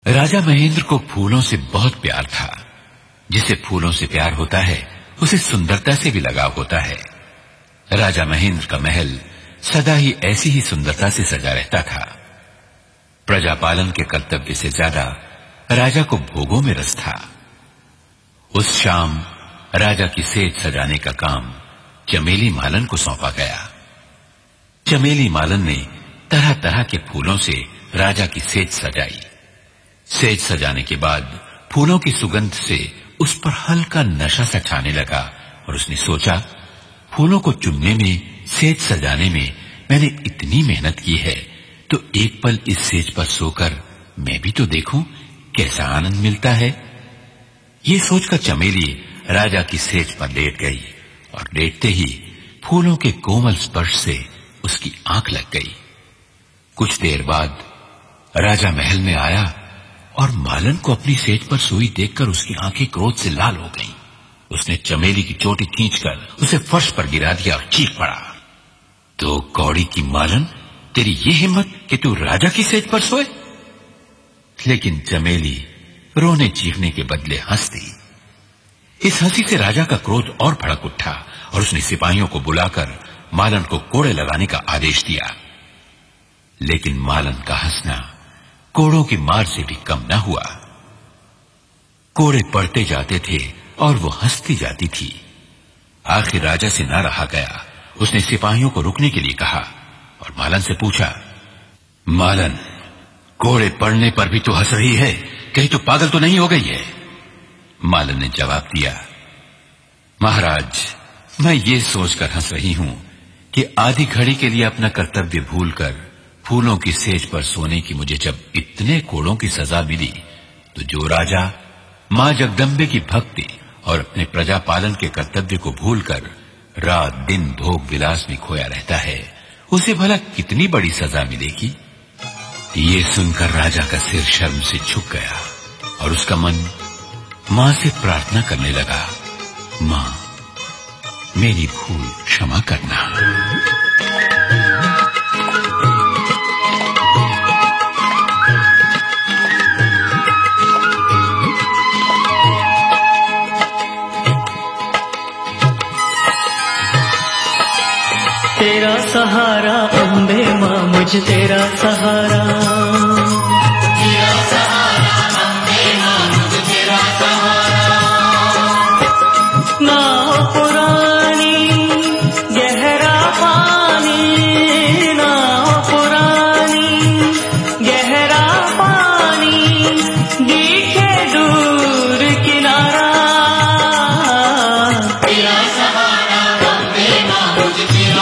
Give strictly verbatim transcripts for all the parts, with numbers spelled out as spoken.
राजा महेंद्र को फूलों से बहुत प्यार था। जिसे फूलों से प्यार होता है उसे सुंदरता से भी लगाव होता है। राजा महेंद्र का महल सदा ही ऐसी ही सुंदरता से सजा रहता था। प्रजापालन के कर्तव्य से ज्यादा राजा को भोगों में रस था। उस शाम राजा की सेज सजाने का काम चमेली मालन को सौंपा गया। चमेली मालन ने तरह तरह के फूलों से राजा की सेज सजाई। सेज सजाने के बाद फूलों की सुगंध से उस पर हल्का नशा सा छाने लगा और उसने सोचा, फूलों को चुनने में, सेज सजाने में मैंने इतनी मेहनत की है, तो एक पल इस सेज पर सोकर मैं भी तो देखूं कैसा आनंद मिलता है। ये सोचकर चमेली राजा की सेज पर लेट गई और लेटते ही फूलों के कोमल स्पर्श से उसकी आंख लग गई। कुछ देर बाद राजा महल में आया और मालन को अपनी सेज पर सोई देखकर उसकी आंखें क्रोध से लाल हो गईं। उसने चमेली की चोटी खींचकर उसे फर्श पर गिरा दिया और चीख पड़ा, तो कौड़ी की मालन, तेरी ये हिम्मत कि तू राजा की सेज पर सोए? लेकिन चमेली रोने चीखने के बदले हंस दी। इस हंसी से राजा का क्रोध और भड़क उठा और उसने सिपाहियों को बुलाकर मालन को कोड़े लगाने का आदेश दिया। लेकिन मालन का हंसना कोड़ों की मार से भी कम न हुआ। कोड़े पड़ते जाते थे और वो हंसती जाती थी। आखिर राजा से न रहा गया। उसने सिपाहियों को रुकने के लिए कहा और मालन से पूछा, मालन, कोड़े पड़ने पर भी तो हंस रही है, कहीं तो पागल तो नहीं हो गई है? मालन ने जवाब दिया, महाराज, मैं ये सोचकर हंस रही हूं कि आधी घड़ी के लिए अपना कर्तव्य भूलकर फूलों की सेज पर सोने की मुझे जब इतने कोड़ों की सजा मिली, तो जो राजा मां जगदम्बे की भक्ति और अपने प्रजा पालन के कर्तव्य को भूलकर रात दिन भोग विलास में खोया रहता है, उसे भला कितनी बड़ी सजा मिलेगी। ये सुनकर राजा का सिर शर्म से झुक गया और उसका मन मां से प्रार्थना करने लगा, मां, मेरी भूल क्षमा करना। तेरा सहारा अम्बे माँ, मुझ तेरा सहारा, तेरा सहारा अम्बे माँ, मुझ तेरा सहारा। नाव पुरानी गहरा पानी, नाव पुरानी गहरा पानी, दिखे दूर किनारा। तेरा सहारा अम्बे माँ, मुझ तेरा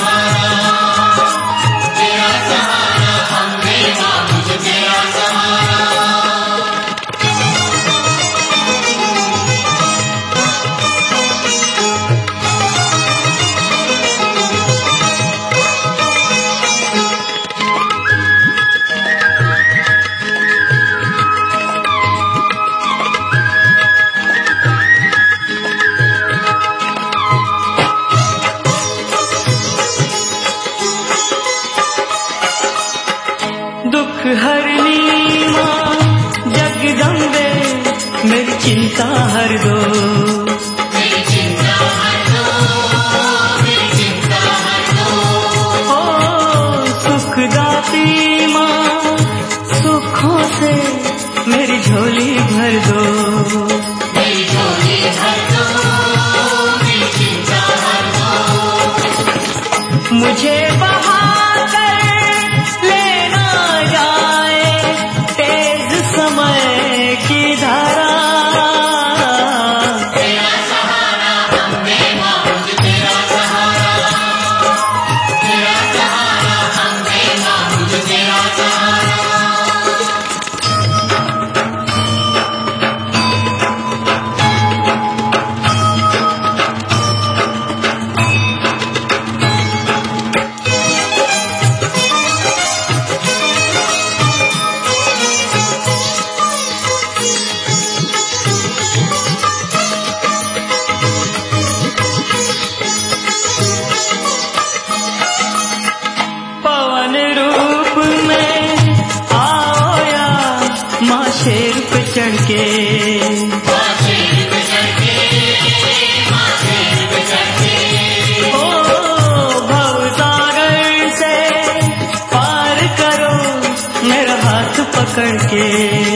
हरनी माँ जगदम्बे, मेरी चिंता हर दो, मेरी चिंता हर दो, मेरी चिंता हर दो। ओ सुखदाती माँ, सुखों से मेरी झोली भर दो, मेरी झोली भर दो, मेरी चिंता हर दो। मुझे बहा की धारा। तेरा सहारा अम्बे माँ, मुझ तेरा सहारा, तेरा सहारा अम्बे माँ, मुझ तेरा सहारा। माँ शेर पे चढ़ के, माँ शेर पे चढ़ के, माँ शेर पे चढ़ के। ओ भवसागर से पार करो मेरा हाथ पकड़ के।